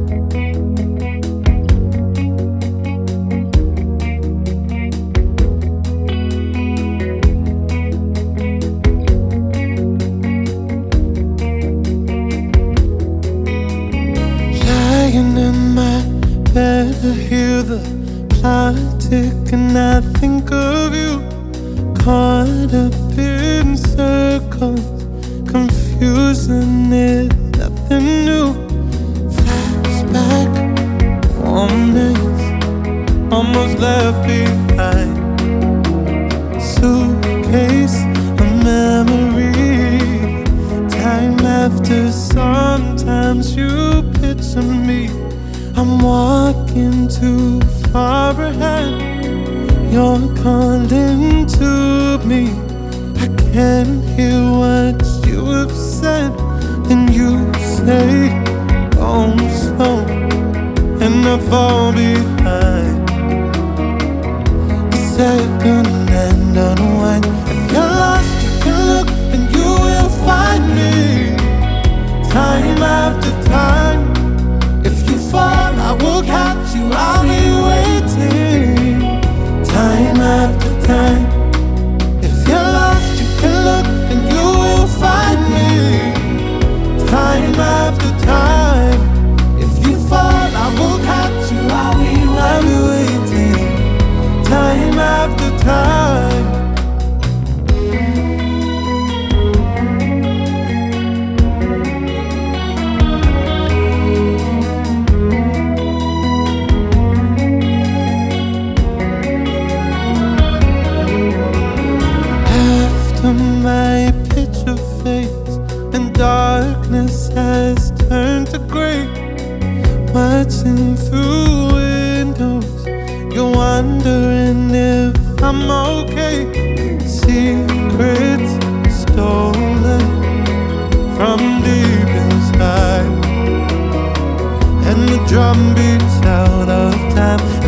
Lying in my bed, I hear the clock tick and I think of you. Caught up in circles, confusion is nothing new. Flashback, warm days, almost left behind. Suitcase of memories, time after sometimes you picture me. I'm walking too far ahead, you're calling to me. I can't hear what you have said. Then you say, go slow, and I fall behind. The second hand unwind. If you're lost, you can look and you will find me. Time after time. If you fall, I will catch you. I'll be waiting. Time after time. If you're lost, you can look and you will find me. Time after time. If you fall, I will catch you. I'll be waiting. Time after time. My picture fades and darkness has turned to gray. Watching through windows, you're wondering if I'm okay. Secrets stolen from deep inside, and the drum beats out of time.